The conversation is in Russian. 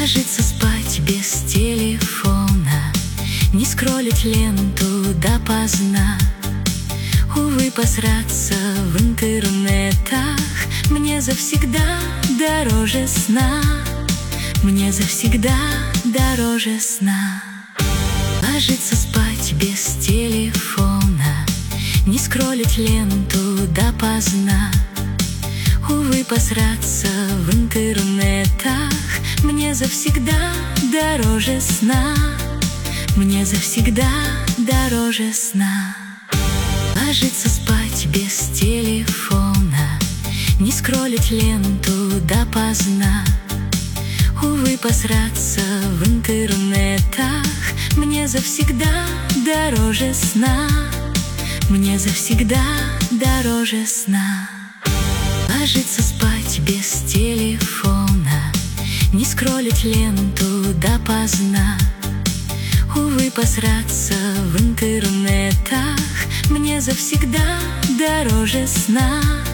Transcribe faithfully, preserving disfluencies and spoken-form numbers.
Ложиться спать без телефона, не скроллить ленту допоздна. Увы, посраться в интернетах мне завсегда дороже сна. Мне завсегда дороже сна. Ложиться спать без телефона, не скроллить ленту допоздна. Увы, посраться в интернетах мне завсегда дороже сна. Мне завсегда дороже сна. Ложиться спать без телефона, не скроллить ленту допоздна. Увы, посраться в интернетах мне завсегда дороже сна. Мне завсегда дороже сна. Ложиться спать без телефона, не скроллить ленту допоздна. Увы, посраться в интернетах мне завсегда дороже сна.